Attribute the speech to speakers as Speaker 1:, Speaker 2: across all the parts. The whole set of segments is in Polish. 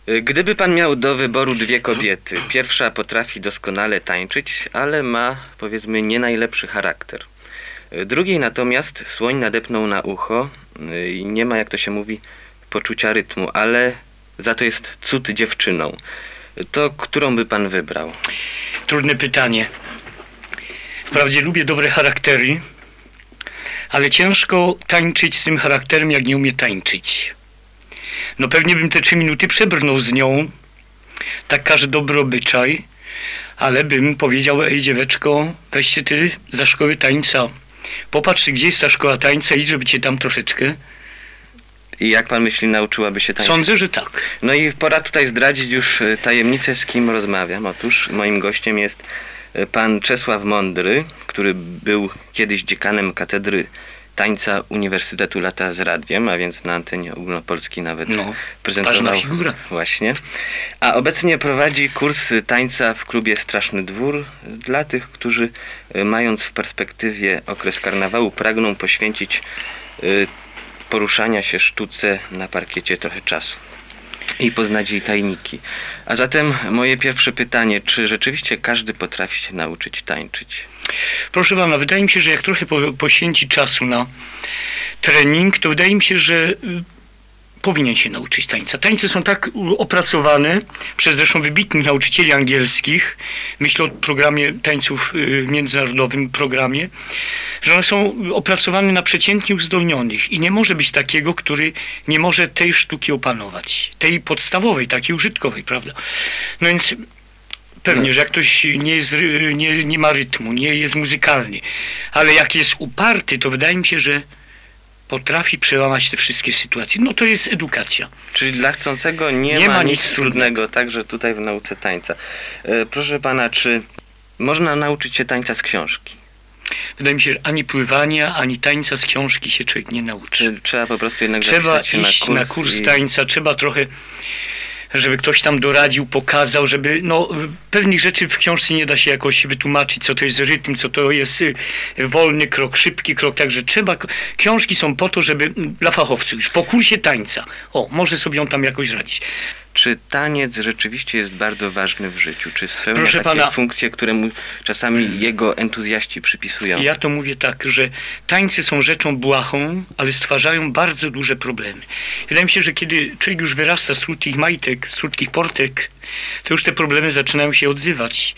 Speaker 1: Gdyby pan miał do wyboru dwie kobiety, pierwsza potrafi doskonale tańczyć, ale ma, powiedzmy, nie najlepszy charakter. Drugiej natomiast słoń nadepnął na ucho i nie ma, jak to się mówi, poczucia rytmu, ale za to jest cud dziewczyną. To którą by pan wybrał?
Speaker 2: Trudne pytanie. Wprawdzie lubię dobre charaktery, ale ciężko tańczyć z tym charakterem, jak nie umie tańczyć. No pewnie bym te 3 minuty przebrnął z nią, tak każe dobry obyczaj, ale bym powiedział: ej dzieweczko, weźcie ty za szkoły tańca. Popatrz, gdzie jest ta szkoła tańca, idź, żeby cię tam troszeczkę.
Speaker 1: I jak pan myśli, nauczyłaby się tańczyć?
Speaker 2: Sądzę, że tak.
Speaker 1: No i pora tutaj zdradzić już tajemnicę, z kim rozmawiam. Otóż moim gościem jest pan Czesław Mądry, który był kiedyś dziekanem katedry tańca Uniwersytetu Lata z Radiem, a więc na antenie ogólnopolskiej nawet prezentował.
Speaker 2: Figura.
Speaker 1: Właśnie. A obecnie prowadzi kurs tańca w klubie Straszny Dwór dla tych, którzy mając w perspektywie okres karnawału pragną poświęcić poruszania się sztuce na parkiecie trochę czasu i poznać jej tajniki. A zatem moje pierwsze pytanie, czy rzeczywiście każdy potrafi się nauczyć tańczyć?
Speaker 2: Proszę pana, wydaje mi się, że jak trochę poświęci czasu na trening, to wydaje mi się, że powinien się nauczyć tańca. Tańce są tak opracowane przez zresztą wybitnych nauczycieli angielskich, myślę o programie tańców międzynarodowym programie, że one są opracowane na przeciętnie uzdolnionych i nie może być takiego, który nie może tej sztuki opanować, tej podstawowej, takiej użytkowej, prawda? No więc pewnie, że jak ktoś nie ma rytmu, nie jest muzykalny, ale jak jest uparty, to wydaje mi się, że potrafi przełamać te wszystkie sytuacje. No to jest edukacja.
Speaker 1: Czyli dla chcącego nie ma nic trudnego, także tutaj w nauce tańca. Proszę pana, czy można nauczyć się tańca z książki?
Speaker 2: Wydaje mi się, że ani pływania, ani tańca z książki się człowiek nie nauczy.
Speaker 1: Czy trzeba po prostu jednak
Speaker 2: trzeba
Speaker 1: zapisać się
Speaker 2: iść na kurs tańca, trzeba trochę, żeby ktoś tam doradził, pokazał, żeby, no, pewnych rzeczy w książce nie da się jakoś wytłumaczyć, co to jest rytm, co to jest wolny krok, szybki krok, także książki są po to, żeby dla fachowców już po kursie tańca, może sobie on tam jakoś radzić.
Speaker 1: Czy taniec rzeczywiście jest bardzo ważny w życiu? Czy spełnia
Speaker 2: Proszę
Speaker 1: takie
Speaker 2: pana,
Speaker 1: funkcje, które mu czasami jego entuzjaści przypisują?
Speaker 2: Ja to mówię tak, że tańce są rzeczą błahą, ale stwarzają bardzo duże problemy. Wydaje mi się, że kiedy człowiek już wyrasta z krótkich majtek, z krótkich portek, to już te problemy zaczynają się odzywać.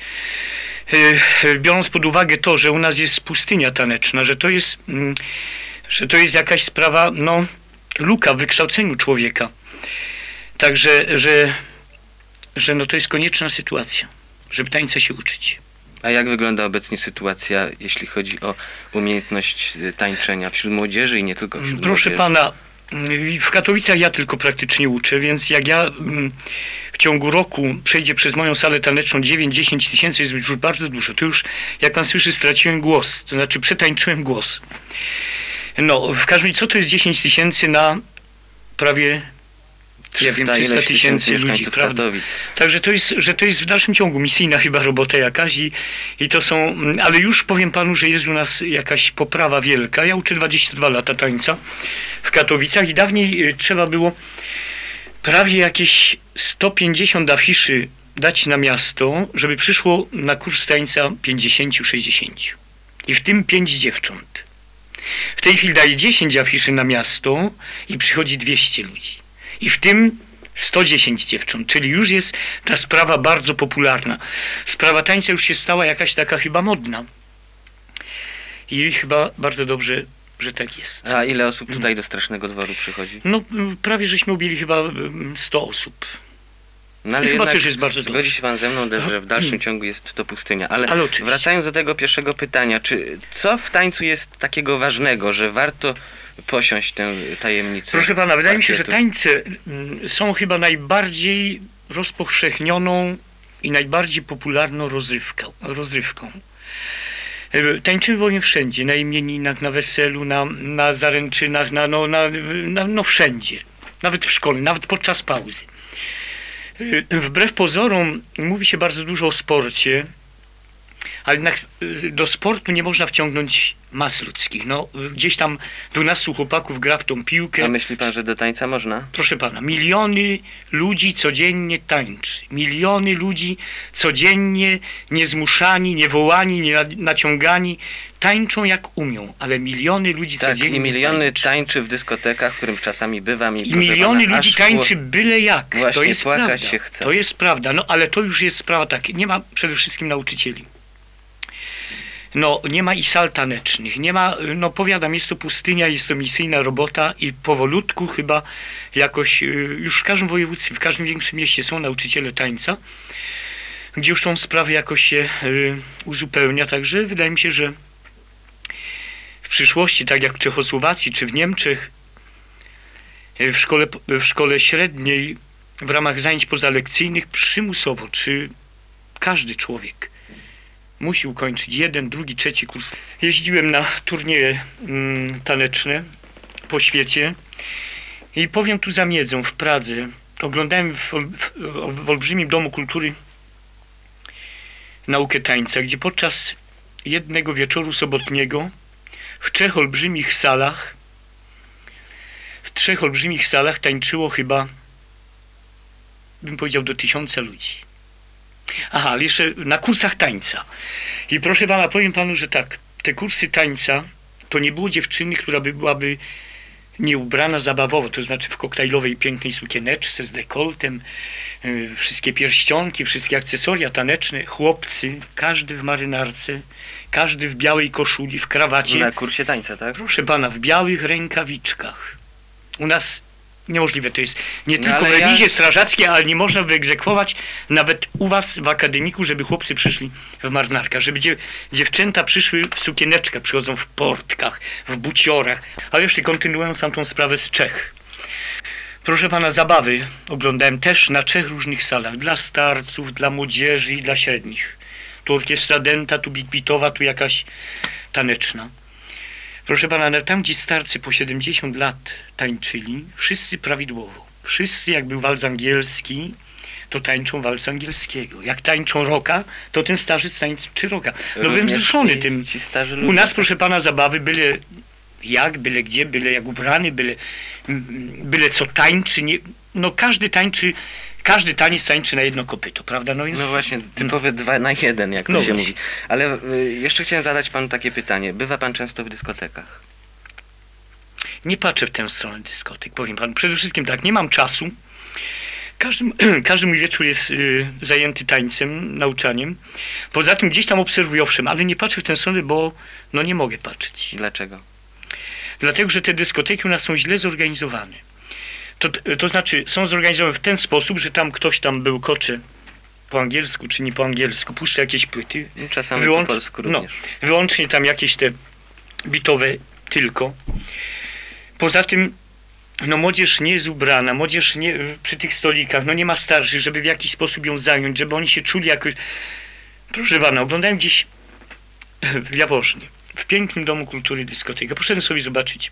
Speaker 2: Biorąc pod uwagę to, że u nas jest pustynia taneczna, że to jest jakaś sprawa, luka w wykształceniu człowieka. Także, że to jest konieczna sytuacja, żeby tańca się uczyć.
Speaker 1: A jak wygląda obecnie sytuacja, jeśli chodzi o umiejętność tańczenia wśród młodzieży i nie tylko wśród
Speaker 2: Proszę
Speaker 1: młodzieży?
Speaker 2: pana, w Katowicach ja tylko praktycznie uczę, więc jak ja w ciągu roku przejdzie przez moją salę taneczną 9-10 tysięcy, jest już bardzo dużo. To już, jak pan słyszy, straciłem głos, to znaczy przetańczyłem głos. No, w każdym razie, co to jest 10 tysięcy na prawie 300 tysięcy ludzi, prawda? Także to jest w dalszym ciągu misyjna chyba robota jakaś i to są, ale już powiem panu, że jest u nas jakaś poprawa wielka. Ja uczę 22 lata tańca w Katowicach i dawniej trzeba było prawie jakieś 150 afiszy dać na miasto, żeby przyszło na kurs tańca 50-60. I w tym 5 dziewcząt. W tej chwili daje 10 afiszy na miasto i przychodzi 200 ludzi. I w tym 110 dziewcząt, czyli już jest ta sprawa bardzo popularna. Sprawa tańca już się stała jakaś taka chyba modna. I chyba bardzo dobrze, że tak jest.
Speaker 1: A ile osób tutaj do Strasznego Dworu przychodzi?
Speaker 2: No prawie żeśmy objęli chyba 100 osób.
Speaker 1: No, ale
Speaker 2: chyba też jest bardzo dobrze.
Speaker 1: Zgodzi się pan ze mną, że w dalszym ciągu jest to pustynia. Ale
Speaker 2: oczywiście.
Speaker 1: Wracając do tego pierwszego pytania, co w tańcu jest takiego ważnego, że warto posiąść tę tajemnicę?
Speaker 2: Proszę pana, wydaje mi się, że tańce są chyba najbardziej rozpowszechnioną i najbardziej popularną rozrywką. Tańczymy bowiem wszędzie, na imieninach, na weselu, na zaręczynach, wszędzie. Nawet w szkole, nawet podczas pauzy. Wbrew pozorom mówi się bardzo dużo o sporcie, ale jednak do sportu nie można wciągnąć mas ludzkich. No, gdzieś tam 12 chłopaków gra w tą piłkę.
Speaker 1: A myśli pan, że do tańca można?
Speaker 2: Proszę pana, miliony ludzi codziennie tańczy. Miliony ludzi codziennie niezmuszani, niewołani, nie naciągani, tańczą jak umią, ale miliony ludzi
Speaker 1: Tak,
Speaker 2: codziennie
Speaker 1: i miliony
Speaker 2: tańczy.
Speaker 1: tańczy w dyskotekach, w którym czasami bywam.
Speaker 2: I miliony ludzi tańczy byle jak. To
Speaker 1: Właśnie
Speaker 2: jest
Speaker 1: płakać
Speaker 2: prawda.
Speaker 1: się chce.
Speaker 2: To jest prawda, no ale to już jest sprawa tak. Nie ma przede wszystkim nauczycieli. No, nie ma i sal tanecznych, nie ma, no powiadam, jest to pustynia, jest to misyjna robota i powolutku chyba jakoś, już w każdym województwie, w każdym większym mieście są nauczyciele tańca, gdzie już tą sprawę jakoś się uzupełnia, także wydaje mi się, że w przyszłości, tak jak w Czechosłowacji czy w Niemczech, w szkole średniej, w ramach zajęć pozalekcyjnych przymusowo, czy każdy człowiek musi ukończyć 1, 2, 3 kurs. Jeździłem na turnieje taneczne po świecie i powiem tu za miedzą, w Pradze. Oglądałem w olbrzymim Domu Kultury naukę tańca, gdzie podczas jednego wieczoru sobotniego w 3 olbrzymich salach tańczyło chyba, bym powiedział, do 1000 ludzi. Aha, ale jeszcze na kursach tańca. I proszę pana, powiem panu, że tak, te kursy tańca, to nie było dziewczyny, która byłaby nie ubrana zabawowo, to znaczy w koktajlowej pięknej sukieneczce z dekoltem, wszystkie pierścionki, wszystkie akcesoria taneczne, chłopcy, każdy w marynarce, każdy w białej koszuli, w krawacie.
Speaker 1: Na kursie tańca, tak?
Speaker 2: Proszę pana, w białych rękawiczkach. U nas niemożliwe to jest. Nie
Speaker 1: No,
Speaker 2: tylko w
Speaker 1: ale
Speaker 2: remizie strażackiej, ale nie można wyegzekwować nawet u was w akademiku, żeby chłopcy przyszli w marynarkach, żeby dziewczęta przyszły w sukieneczkach, przychodzą w portkach, w buciorach. Ale jeszcze kontynuując tamtą sprawę z Czech. Proszę pana, zabawy oglądałem też na 3 różnych salach. Dla starców, dla młodzieży i dla średnich. Tu orkiestra dęta, tu big-beatowa, tu jakaś taneczna. Proszę pana, tam gdzie starcy po 70 lat tańczyli, wszyscy prawidłowo. Wszyscy, jak był walc angielski, to tańczą walc angielskiego. Jak tańczą rocka, to ten starzec tańczy rocka. No byłem wzruszony tym.
Speaker 1: Ci starzy
Speaker 2: U
Speaker 1: ludzie,
Speaker 2: nas,
Speaker 1: tak?
Speaker 2: proszę pana, zabawy byle jak, byle gdzie, byle jak ubrany, byle co tańczy. Nie, no każdy taniec tańczy na jedno kopyto, prawda? No, więc,
Speaker 1: No właśnie, typowe 2 na 1, jak to
Speaker 2: No
Speaker 1: się
Speaker 2: właśnie.
Speaker 1: mówi. Ale jeszcze chciałem zadać panu takie pytanie. Bywa pan często w dyskotekach?
Speaker 2: Nie patrzę w tę stronę dyskotek, powiem panu. Przede wszystkim tak, nie mam czasu. Każdy mój wieczór jest zajęty tańcem, nauczaniem. Poza tym gdzieś tam obserwuję, owszem, ale nie patrzę w tę stronę, bo no nie mogę patrzeć.
Speaker 1: Dlaczego?
Speaker 2: Dlatego, że te dyskoteki u nas są źle zorganizowane. To znaczy, są zorganizowane w ten sposób, że tam ktoś tam bełkocze po angielsku, czy nie po angielsku, puszcza jakieś płyty.
Speaker 1: No, czasami po polsku również.
Speaker 2: Wyłącznie tam jakieś te bitowe tylko. Poza tym, no młodzież nie jest ubrana, młodzież nie, przy tych stolikach, no nie ma starszych, żeby w jakiś sposób ją zająć, żeby oni się czuli jakoś... Proszę pana, oglądałem gdzieś w Jaworznie, w pięknym Domu Kultury dyskotekę. Poszedłem sobie zobaczyć,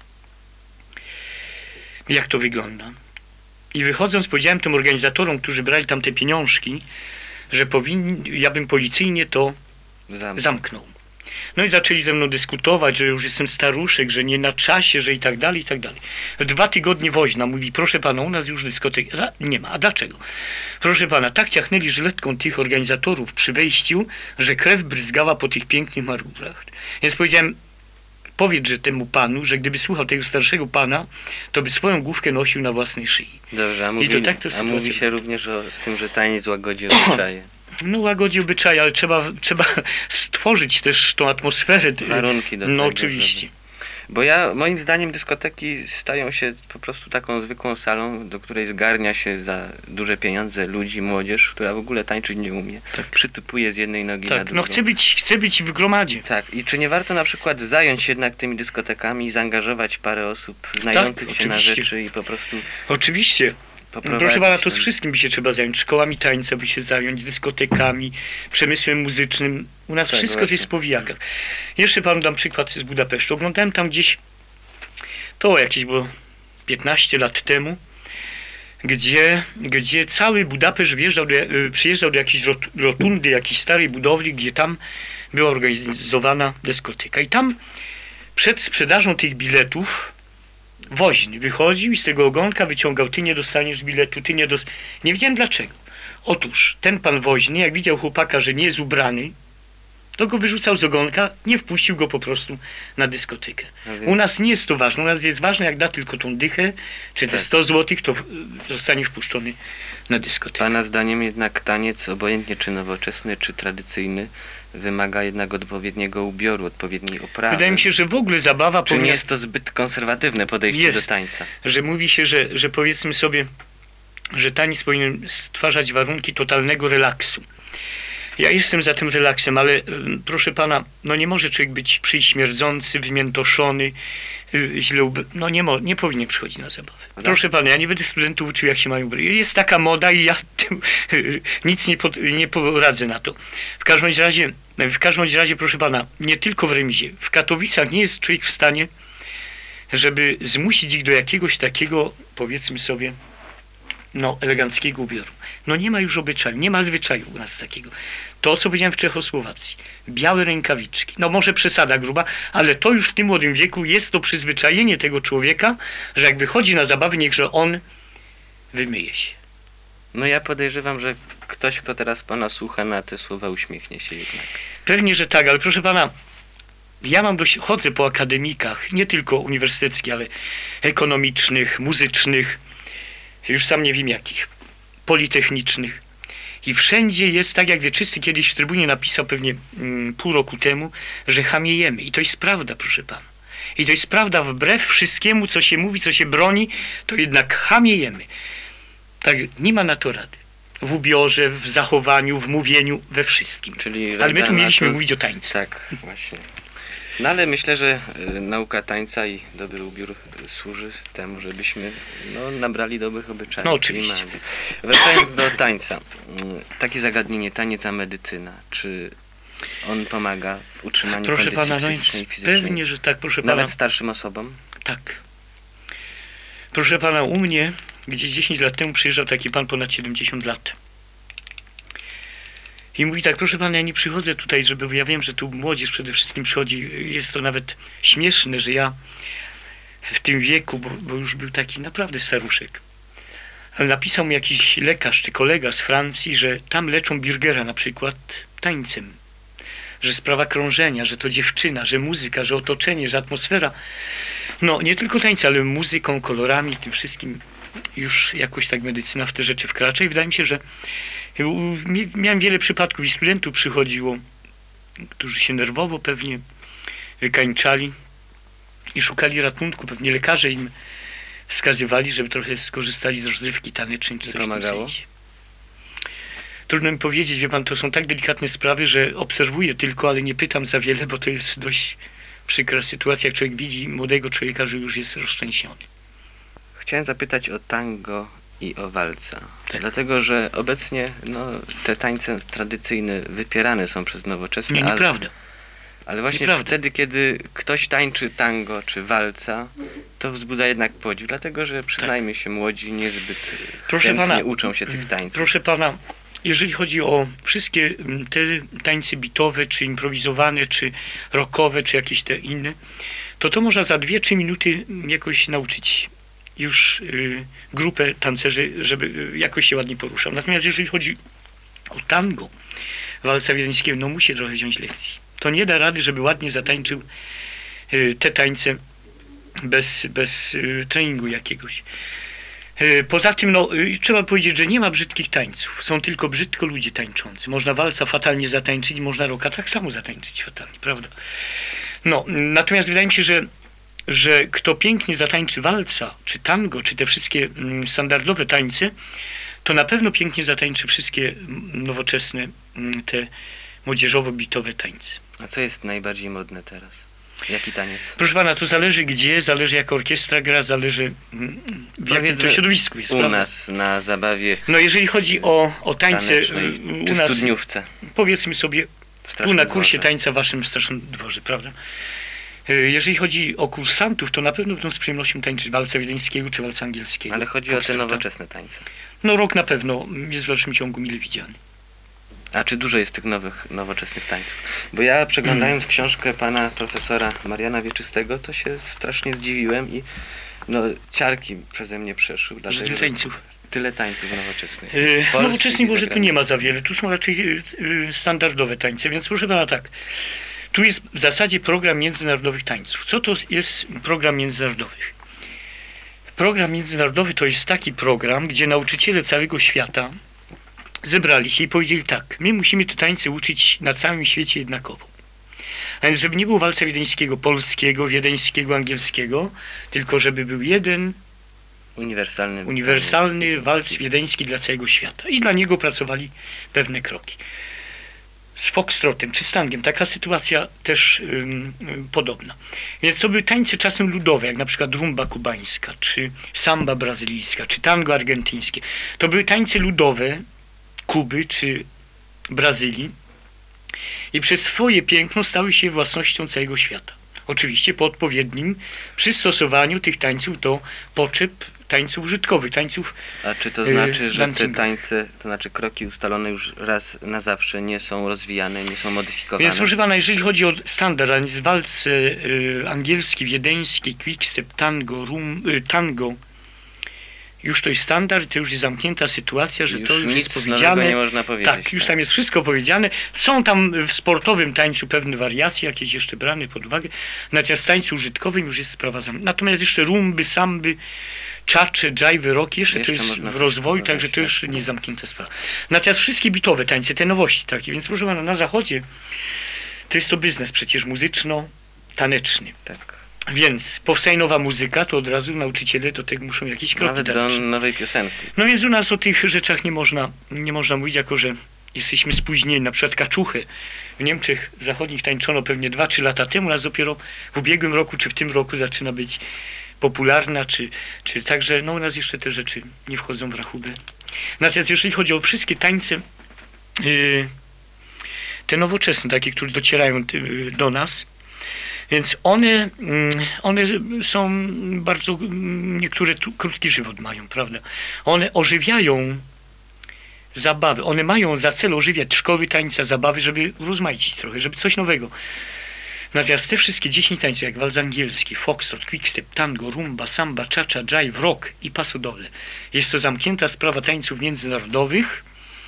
Speaker 2: jak to wygląda. I wychodząc, powiedziałem tym organizatorom, którzy brali tam te pieniążki, że ja bym policyjnie to zamknął. No i zaczęli ze mną dyskutować, że już jestem staruszek, że nie na czasie, że i tak dalej, i tak dalej. 2 tygodnie woźna mówi, proszę pana, u nas już dyskotek nie ma. A dlaczego? Proszę pana, tak ciachnęli żyletką tych organizatorów przy wejściu, że krew bryzgała po tych pięknych marmurach. Więc powiedziałem, powiedz, że temu panu, że gdyby słuchał tego starszego pana, to by swoją główkę nosił na własnej szyi.
Speaker 1: Dobrze, a mówi się również o tym, że taniec łagodzi obyczaje.
Speaker 2: No łagodzi obyczaje, ale trzeba stworzyć też tą atmosferę.
Speaker 1: Warunki do tego.
Speaker 2: No oczywiście.
Speaker 1: Bo moim zdaniem dyskoteki stają się po prostu taką zwykłą salą, do której zgarnia się za duże pieniądze ludzi, młodzież, która w ogóle tańczyć nie umie. Tak. Przytupuje z jednej nogi na drugą.
Speaker 2: No chcę być w gromadzie.
Speaker 1: Tak. I czy nie warto na przykład zająć się jednak tymi dyskotekami i zaangażować parę osób znających się na rzeczy i po prostu...
Speaker 2: Oczywiście. Proszę pana, to z wszystkim by się trzeba zająć. Szkołami tańca by się zająć, dyskotekami, przemysłem muzycznym. U nas
Speaker 1: tak,
Speaker 2: wszystko
Speaker 1: właśnie.
Speaker 2: to jest w powijakach. Jeszcze panu dam przykład z Budapesztu. Oglądałem tam gdzieś, to jakieś było 15 lat temu, gdzie cały Budapeszt przyjeżdżał do jakiejś rotundy, jakiejś starej budowli, gdzie tam była organizowana dyskoteka. I tam przed sprzedażą tych biletów woźny wychodził i z tego ogonka wyciągał: ty nie dostaniesz biletu, ty nie dostaniesz. Nie wiedziałem dlaczego. Otóż ten pan woźny, jak widział chłopaka, że nie jest ubrany, to go wyrzucał z ogonka, nie wpuścił go po prostu na dyskotekę. U nas nie jest to ważne. U nas jest ważne, jak da tylko tą dychę, czy te 100 złotych, to zostanie wpuszczony na dyskotekę.
Speaker 1: Pana zdaniem jednak taniec, obojętnie czy nowoczesny, czy tradycyjny, wymaga jednak odpowiedniego ubioru, odpowiedniej oprawy.
Speaker 2: Wydaje mi się, że w ogóle zabawa
Speaker 1: Czy nie jest to zbyt konserwatywne podejście do tańca?
Speaker 2: Że mówi się, że powiedzmy sobie, że taniec powinien stwarzać warunki totalnego relaksu. Ja jestem za tym relaksem, ale proszę pana, no nie może człowiek przyjść śmierdzący, wymiętoszony, źle no nie powinien przychodzić na zabawę. Proszę pana, ja nie będę studentów uczył, jak się mają ubrać. Jest taka moda i ja nic nie poradzę na to. W każdym razie, proszę pana, nie tylko w remizie. W Katowicach nie jest człowiek w stanie, żeby zmusić ich do jakiegoś takiego, powiedzmy sobie, eleganckiego ubioru. No nie ma już obyczaju, nie ma zwyczaju u nas takiego. To, co powiedziałem w Czechosłowacji. Białe rękawiczki. No może przesada gruba, ale to już w tym młodym wieku jest to przyzwyczajenie tego człowieka, że jak wychodzi na zabawy, niechże on wymyje się.
Speaker 1: No ja podejrzewam, że ktoś, kto teraz pana słucha, na te słowa uśmiechnie się jednak.
Speaker 2: Pewnie, że tak, ale proszę pana, ja chodzę po akademikach, nie tylko uniwersyteckich, ale ekonomicznych, muzycznych, już sam nie wiem jakich, politechnicznych. I wszędzie jest tak, jak Wieczysty kiedyś w Trybunie napisał pewnie pół roku temu, że chamiejemy. I to jest prawda, proszę pana. I to jest prawda, wbrew wszystkiemu, co się mówi, co się broni, to jednak chamiejemy. Tak, nie ma na to rady. W ubiorze, w zachowaniu, w mówieniu, we wszystkim. Ale my tu mieliśmy mówić o tańcu.
Speaker 1: Tak, właśnie. No ale myślę, że nauka tańca i dobry ubiór służy temu, żebyśmy nabrali dobrych obyczajów.
Speaker 2: No oczywiście.
Speaker 1: Wracając do tańca. Takie zagadnienie, taniec a medycyna. Czy on pomaga w utrzymaniu kondycji psychicznej i fizycznej?
Speaker 2: Pewnie, że tak, proszę pana.
Speaker 1: Nawet starszym osobom?
Speaker 2: Tak. Proszę pana, u mnie gdzieś 10 lat temu przyjeżdżał taki pan ponad 70 lat. I mówi tak: proszę pana, ja nie przychodzę tutaj, bo ja wiem, że tu młodzież przede wszystkim przychodzi. Jest to nawet śmieszne, że ja w tym wieku, bo już był taki naprawdę staruszek, ale napisał mi jakiś lekarz czy kolega z Francji, że tam leczą Bürgera na przykład tańcem. Że sprawa krążenia, że to dziewczyna, że muzyka, że otoczenie, że atmosfera. No nie tylko tańce, ale muzyką, kolorami, tym wszystkim już jakoś tak medycyna w te rzeczy wkracza i wydaje mi się, że miałem wiele przypadków i studentów przychodziło, którzy się nerwowo pewnie wykańczali i szukali ratunku. Pewnie lekarze im wskazywali, żeby trochę skorzystali z rozrywki tanecznej czy coś w tym sensie. Trudno mi powiedzieć, wie pan, to są tak delikatne sprawy, że obserwuję tylko, ale nie pytam za wiele, bo to jest dość przykra sytuacja, jak człowiek widzi młodego człowieka, że już jest rozszczęśniony.
Speaker 1: Chciałem zapytać o tango i o walca.
Speaker 2: Tak.
Speaker 1: Dlatego, że obecnie te tańce tradycyjne wypierane są przez nowoczesne.
Speaker 2: Nieprawda.
Speaker 1: Ale właśnie wtedy, kiedy ktoś tańczy tango czy walca, to wzbudza jednak podziw. Dlatego, że przyznajmy się, młodzi niezbyt chętnie uczą się tych tańców.
Speaker 2: Proszę pana, jeżeli chodzi o wszystkie te tańce bitowe, czy improwizowane, czy rockowe, czy jakieś te inne, to można za 2-3 minuty jakoś nauczyć już grupę tancerzy, żeby jakoś się ładnie poruszał. Natomiast jeżeli chodzi o tango, walca wiedeńskiego, musi trochę wziąć lekcji. To nie da rady, żeby ładnie zatańczył te tańce bez treningu jakiegoś. Poza tym, trzeba powiedzieć, że nie ma brzydkich tańców. Są tylko brzydko ludzie tańczący. Można walca fatalnie zatańczyć, można rocka tak samo zatańczyć fatalnie, prawda? Natomiast wydaje mi się, że kto pięknie zatańczy walca, czy tango, czy te wszystkie standardowe tańce, to na pewno pięknie zatańczy wszystkie nowoczesne, te młodzieżowo-bitowe tańce.
Speaker 1: A co jest najbardziej modne teraz? Jaki taniec?
Speaker 2: Proszę pana, to zależy gdzie, zależy jak orkiestra gra, zależy w jakim to środowisku jest.
Speaker 1: U nas na zabawie.
Speaker 2: Jeżeli chodzi o tańce
Speaker 1: u nas, studniówce.
Speaker 2: Powiedzmy sobie, tu na kursie tańca w waszym Strasznym Dworze, prawda? Jeżeli chodzi o kursantów, to na pewno będą z przyjemnością tańczyć walca wiedeńskiego czy walca angielskiego.
Speaker 1: Ale chodzi o te nowoczesne tańce.
Speaker 2: Rock na pewno jest w dalszym ciągu mile widziany.
Speaker 1: A czy dużo jest tych nowoczesnych tańców? Bo ja przeglądając książkę pana profesora Mariana Wieczystego, to się strasznie zdziwiłem i ciarki przeze mnie przeszły.
Speaker 2: Że tańców.
Speaker 1: Tyle tańców nowoczesnych.
Speaker 2: Nowoczesnych może tu nie ma za wiele, tu są raczej standardowe tańce, więc proszę pana tak, tu jest w zasadzie program międzynarodowych tańców. Co to jest program międzynarodowy? Program międzynarodowy to jest taki program, gdzie nauczyciele całego świata zebrali się i powiedzieli tak, my musimy te tańce uczyć na całym świecie jednakowo. A więc żeby nie było walca wiedeńskiego, polskiego, wiedeńskiego, angielskiego, tylko żeby był jeden uniwersalny walc wiedeński dla całego świata. I dla niego pracowali pewne kroki. Z foxtrotem czy stangiem taka sytuacja też podobna. Więc to były tańce czasem ludowe, jak na przykład rumba kubańska, czy samba brazylijska, czy tango argentyńskie. To były tańce ludowe Kuby czy Brazylii i przez swoje piękno stały się własnością całego świata. Oczywiście po odpowiednim przystosowaniu tych tańców do potrzeb tańców użytkowych, tańców
Speaker 1: A czy to znaczy, że te tańce, to znaczy kroki ustalone już raz na zawsze nie są rozwijane, nie są modyfikowane?
Speaker 2: Więc proszę pana, jeżeli chodzi o standard, a więc walc angielski, wiedeński, quickstep, tango, już to jest standard, to już jest zamknięta sytuacja, że
Speaker 1: już
Speaker 2: to już jest
Speaker 1: nic
Speaker 2: powiedziane.
Speaker 1: Nie można powiedzieć.
Speaker 2: Tak, już tam jest wszystko powiedziane. Są tam w sportowym tańcu pewne wariacje, jakieś jeszcze brane pod uwagę. Natomiast w tańcu użytkowym już jest sprawa zamknięta. Natomiast jeszcze rumby, samby, czacze, dżajwy, rock, jeszcze to jest w rozwoju, także to już nie jest zamknięta sprawa. Natomiast wszystkie bitowe tańce, te nowości takie, więc proszę pana, na zachodzie to jest to biznes przecież muzyczno-taneczny.
Speaker 1: Tak.
Speaker 2: Więc powstaje nowa muzyka, to od razu nauczyciele do tego muszą jakieś kroki
Speaker 1: nawet do nowej piosenki.
Speaker 2: No więc u nas o tych rzeczach nie można mówić, jako że jesteśmy spóźnieni. Na przykład kaczuchę w Niemczech zachodnich tańczono pewnie 2-3 lata temu, nas dopiero w ubiegłym roku czy w tym roku zaczyna być popularna, czy także u nas jeszcze te rzeczy nie wchodzą w rachubę. Natomiast jeżeli chodzi o wszystkie tańce te nowoczesne, takie, które docierają do nas, więc one są bardzo, niektóre krótki żywot mają, prawda? One ożywiają zabawy, one mają za cel ożywiać szkoły tańca, zabawy, żeby rozmaicić trochę, żeby coś nowego. Natomiast te wszystkie 10 tańców, jak walc angielski, foxtrot, quickstep, tango, rumba, samba, cha-cha, jive, rock i paso doble. Jest to zamknięta sprawa tańców międzynarodowych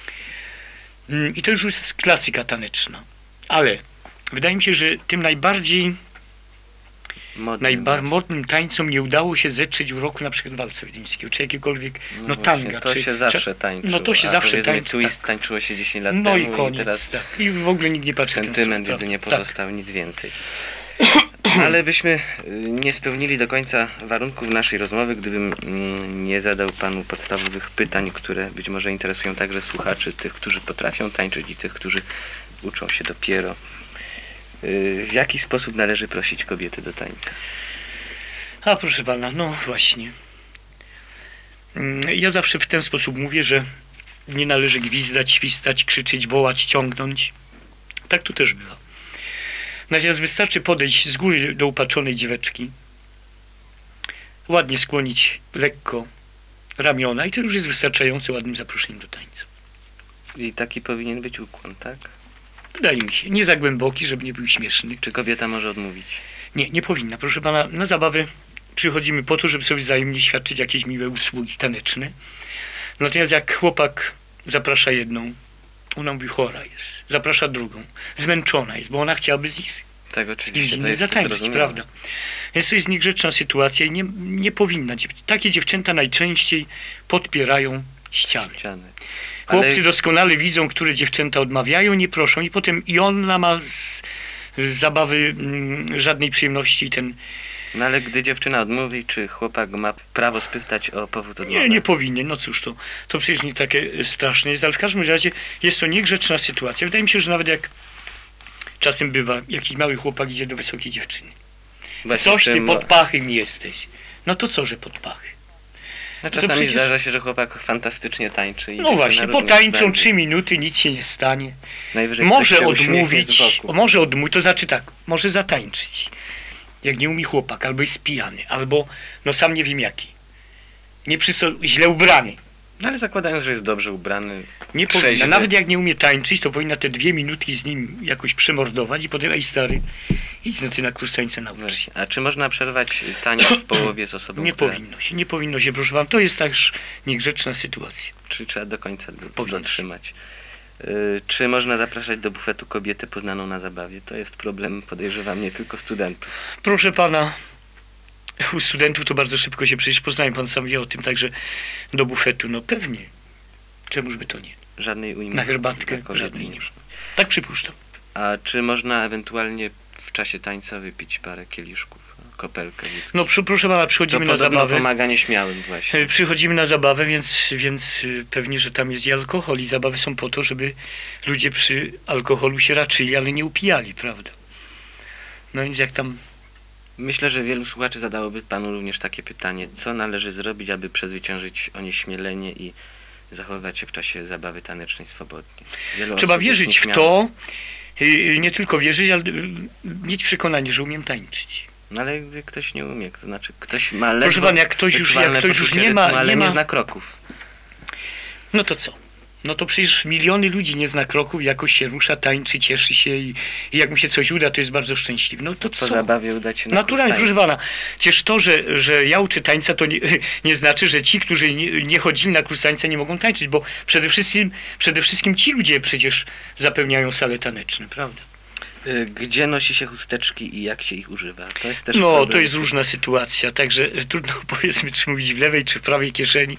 Speaker 2: i to już jest klasyka taneczna. Ale wydaje mi się, że tym najbardziej modnym tańcom nie udało się zetrzeć uroku na przykład walca wiedeńskiego, czy jakiegokolwiek, tanga.
Speaker 1: To się zawsze tańczyło.
Speaker 2: No to się zawsze tańczyło.
Speaker 1: Twist tańczyło się 10 lat temu.
Speaker 2: No i koniec,
Speaker 1: i teraz
Speaker 2: tak. I w ogóle nikt nie patrzy na ten
Speaker 1: sentyment jedynie pozostał, nic więcej. Ale byśmy nie spełnili do końca warunków naszej rozmowy, gdybym nie zadał panu podstawowych pytań, które być może interesują także słuchaczy, tych, którzy potrafią tańczyć i tych, którzy uczą się dopiero. W jaki sposób należy prosić kobiety do tańca?
Speaker 2: A proszę pana, no właśnie. Ja zawsze w ten sposób mówię, że nie należy gwizdać, świstać, krzyczeć, wołać, ciągnąć. Tak to też bywa. Natomiast wystarczy podejść z góry do upaczonej dzieweczki, ładnie skłonić lekko ramiona i to już jest wystarczająco ładnym zaproszeniem do tańca.
Speaker 1: I taki powinien być ukłon, tak?
Speaker 2: Wydaje mi się. Nie za głęboki, żeby nie był śmieszny.
Speaker 1: Czy kobieta może odmówić?
Speaker 2: Nie powinna. Proszę pana, na zabawę przychodzimy po to, żeby sobie wzajemnie świadczyć jakieś miłe usługi taneczne. Natomiast jak chłopak zaprasza jedną, ona mówi chora jest, zaprasza drugą, zmęczona jest, bo ona chciałaby z kimś innym zatańczyć, prawda? Więc to jest niegrzeczna sytuacja i nie powinna. Takie dziewczęta najczęściej podpierają ściany. Chłopcy doskonale widzą, które dziewczęta odmawiają, nie proszą i potem i ona ma z zabawy żadnej przyjemności.
Speaker 1: No ale gdy dziewczyna odmówi, czy chłopak ma prawo spytać o powód odmowy?
Speaker 2: Nie powinien. No cóż, to przecież nie takie straszne jest, ale w każdym razie jest to niegrzeczna sytuacja. Wydaje mi się, że nawet jak czasem bywa, jakiś mały chłopak idzie do wysokiej dziewczyny. Właśnie coś ty pod pachem jesteś. No to co, że pod pachy?
Speaker 1: No czasami przecież zdarza się, że chłopak fantastycznie tańczy.
Speaker 2: No właśnie, potańczą 3 minuty, nic się nie stanie. Może odmówić, to znaczy tak, może zatańczyć. Jak nie umie chłopak, albo jest pijany, albo sam nie wiem jaki. Źle ubrany.
Speaker 1: No ale zakładając, że jest dobrze ubrany,
Speaker 2: Nie powinna.
Speaker 1: trzeźwy.
Speaker 2: Nawet jak nie umie tańczyć, to powinna te 2 minutki z nim jakoś przemordować i potem, ej stary, idź no ty na kurs tańca naucz się.
Speaker 1: Właśnie. A czy można przerwać taniec w połowie z osobą,
Speaker 2: Nie
Speaker 1: która...
Speaker 2: nie powinno się, proszę pana. To jest też niegrzeczna sytuacja.
Speaker 1: Czy trzeba do końca
Speaker 2: Powinno się.
Speaker 1: dotrzymać? Czy można zapraszać do bufetu kobietę poznaną na zabawie? To jest problem, podejrzewam, nie tylko studentów.
Speaker 2: Proszę pana, u studentów to bardzo szybko się przecież poznają, pan sam wie o tym, także do bufetu, no pewnie. Czemuż by to nie?
Speaker 1: Żadnej unii
Speaker 2: Na herbatkę
Speaker 1: na kobiety
Speaker 2: żadnej nie
Speaker 1: nie
Speaker 2: ma.
Speaker 1: można.
Speaker 2: Tak przypuszczam.
Speaker 1: A czy można ewentualnie w czasie tańca wypić parę kieliszków, kropelkę?
Speaker 2: No proszę pana,
Speaker 1: To
Speaker 2: przychodzimy na
Speaker 1: podobno
Speaker 2: zabawę.
Speaker 1: pomaga nieśmiałym właśnie.
Speaker 2: Przychodzimy na zabawę, więc pewnie, że tam jest i alkohol i zabawy są po to, żeby ludzie przy alkoholu się raczyli, ale nie upijali, prawda? No więc jak tam...
Speaker 1: Myślę, że wielu słuchaczy zadałoby panu również takie pytanie. Co należy zrobić, aby przezwyciężyć onieśmielenie i zachowywać się w czasie zabawy tanecznej swobodnie?
Speaker 2: Trzeba wierzyć w to, nie tylko wierzyć, ale mieć przekonanie, że umiem tańczyć.
Speaker 1: No ale gdy ktoś nie umie, to znaczy ktoś ma ledwo
Speaker 2: Proszę pana, jak ktoś już
Speaker 1: poczucie
Speaker 2: nie ma,
Speaker 1: rytmu, ale
Speaker 2: nie ma,
Speaker 1: nie zna kroków.
Speaker 2: no to co? No to przecież miliony ludzi nie zna kroków, jakoś się rusza, tańczy, cieszy się i jak mu się coś uda, to jest bardzo szczęśliwy. No to
Speaker 1: Po
Speaker 2: co?
Speaker 1: zabawie uda się na
Speaker 2: Naturalnie,
Speaker 1: kurs
Speaker 2: proszę pana. Przecież to, że ja uczę tańca, to nie znaczy, że ci, którzy nie chodzili na kurs tańca, nie mogą tańczyć, bo przede wszystkim ci ludzie przecież zapełniają sale taneczne, prawda?
Speaker 1: Gdzie nosi się chusteczki i jak się ich używa? To jest też
Speaker 2: No,
Speaker 1: problem.
Speaker 2: to jest różna sytuacja, także trudno powiedzmy, czy mówić w lewej, czy w prawej kieszeni.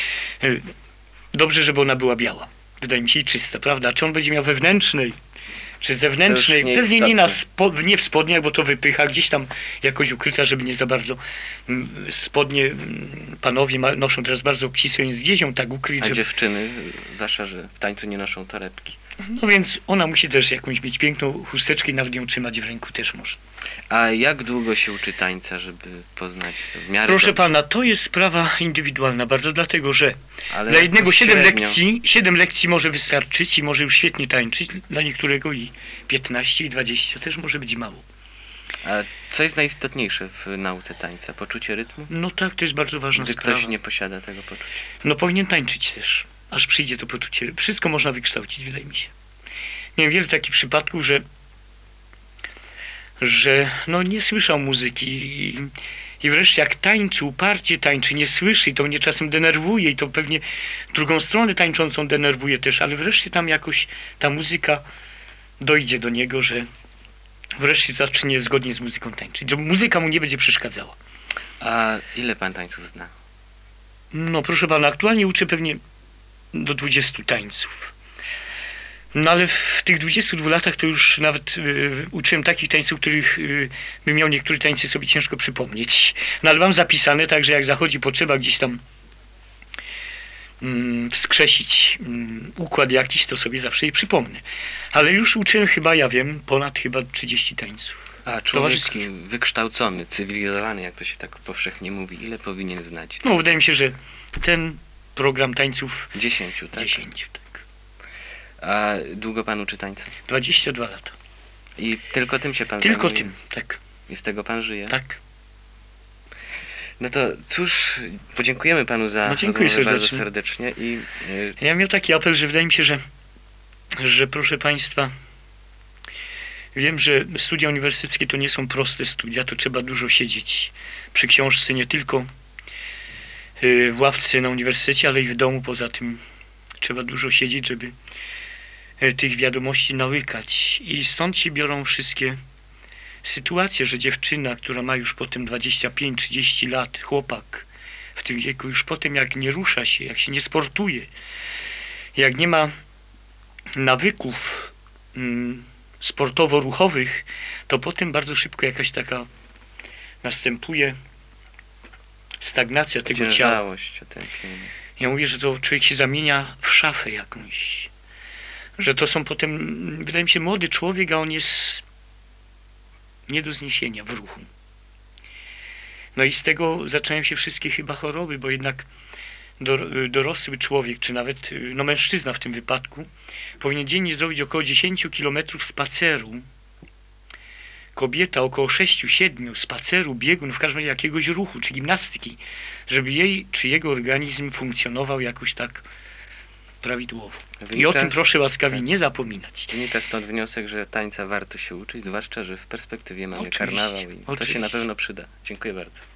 Speaker 2: Dobrze, żeby ona była biała. Wydaje mi się i czysta, prawda? Czy on będzie miał wewnętrznej, czy zewnętrznej?
Speaker 1: To już
Speaker 2: Pewnie nie,
Speaker 1: nieistotne.
Speaker 2: nie w spodniach, bo to wypycha, gdzieś tam jakoś ukryta, żeby nie za bardzo spodnie panowie noszą teraz bardzo obcisłe, więc gdzieś ją tak ukryć,
Speaker 1: A
Speaker 2: żeby...
Speaker 1: dziewczyny, zwłaszcza, że w tańcu nie noszą torebki.
Speaker 2: No więc ona musi też jakąś mieć piękną chusteczkę i nawet ją trzymać w ręku też może.
Speaker 1: A jak długo się uczy tańca, żeby poznać to w miarę
Speaker 2: Proszę
Speaker 1: dobrze?
Speaker 2: pana, to jest sprawa indywidualna bardzo, dlatego że
Speaker 1: Ale
Speaker 2: dla jednego
Speaker 1: średnio.
Speaker 2: 7 lekcji może wystarczyć i może już świetnie tańczyć, dla niektórego i 15 i 20 też może być mało.
Speaker 1: A co jest najistotniejsze w nauce tańca? Poczucie rytmu?
Speaker 2: No tak, to jest bardzo ważna
Speaker 1: Gdy
Speaker 2: sprawa.
Speaker 1: ktoś nie posiada tego poczucia.
Speaker 2: No powinien tańczyć też, aż przyjdzie to poczucie. Wszystko można wykształcić, wydaje mi się. Miałem wiele takich przypadków, że no nie słyszał muzyki i wreszcie jak tańczy, uparcie tańczy, nie słyszy i to mnie czasem denerwuje i to pewnie drugą stronę tańczącą denerwuje też, ale wreszcie tam jakoś ta muzyka dojdzie do niego, że wreszcie zacznie zgodnie z muzyką tańczyć, że muzyka mu nie będzie przeszkadzała.
Speaker 1: A ile pan tańców zna?
Speaker 2: No proszę pana, aktualnie uczę pewnie do 20 tańców. No ale w tych 22 latach to już nawet uczyłem takich tańców, których bym miał niektóre tańce sobie ciężko przypomnieć. No ale mam zapisane, także jak zachodzi potrzeba gdzieś tam wskrzesić układ jakiś, to sobie zawsze je przypomnę. Ale już uczyłem chyba, ja wiem, ponad chyba 30 tańców.
Speaker 1: A człowiek
Speaker 2: Towarzyskich.
Speaker 1: wykształcony, cywilizowany, jak to się tak powszechnie mówi, ile powinien znać?
Speaker 2: No wydaje mi się, że ten program tańców
Speaker 1: 10, tak?
Speaker 2: 10, tak.
Speaker 1: A długo pan uczy tańca?
Speaker 2: 22 lata.
Speaker 1: I tylko tym się pan
Speaker 2: Tylko
Speaker 1: zajmuje?
Speaker 2: tym, tak,
Speaker 1: I z tego pan żyje?
Speaker 2: tak.
Speaker 1: No to cóż, podziękujemy panu za
Speaker 2: No, dziękuję
Speaker 1: rozmowę bardzo
Speaker 2: serdecznie.
Speaker 1: serdecznie i
Speaker 2: Ja miał taki apel, że wydaje mi się, że proszę państwa, wiem, że studia uniwersyteckie to nie są proste studia, to trzeba dużo siedzieć przy książce, nie tylko w ławce na uniwersytecie, ale i w domu. Poza tym trzeba dużo siedzieć, żeby tych wiadomości nałykać. I stąd się biorą wszystkie sytuacje, że dziewczyna, która ma już potem 25-30 lat, chłopak w tym wieku, już potem jak nie rusza się, jak się nie sportuje, jak nie ma nawyków sportowo-ruchowych, to potem bardzo szybko jakaś taka następuje stagnacja tego ciała.
Speaker 1: ociężałość, otępienie.
Speaker 2: Ja mówię, że to człowiek się zamienia w szafę jakąś. Że to są potem, wydaje mi się, młody człowiek, a on jest nie do zniesienia w ruchu. No i z tego zaczynają się wszystkie chyba choroby, bo jednak dorosły człowiek, czy nawet no mężczyzna w tym wypadku, powinien dziennie zrobić około 10 km spaceru kobieta około 6-7 spaceru, biegu, no w każdym razie jakiegoś ruchu, czy gimnastyki, żeby jej czy jego organizm funkcjonował jakoś tak prawidłowo. I o tym proszę łaskawie nie zapominać.
Speaker 1: Wynika stąd wniosek, że tańca warto się uczyć, zwłaszcza, że w perspektywie mamy
Speaker 2: Oczywiście,
Speaker 1: karnawał i to się
Speaker 2: oczywiście.
Speaker 1: na pewno przyda. Dziękuję bardzo.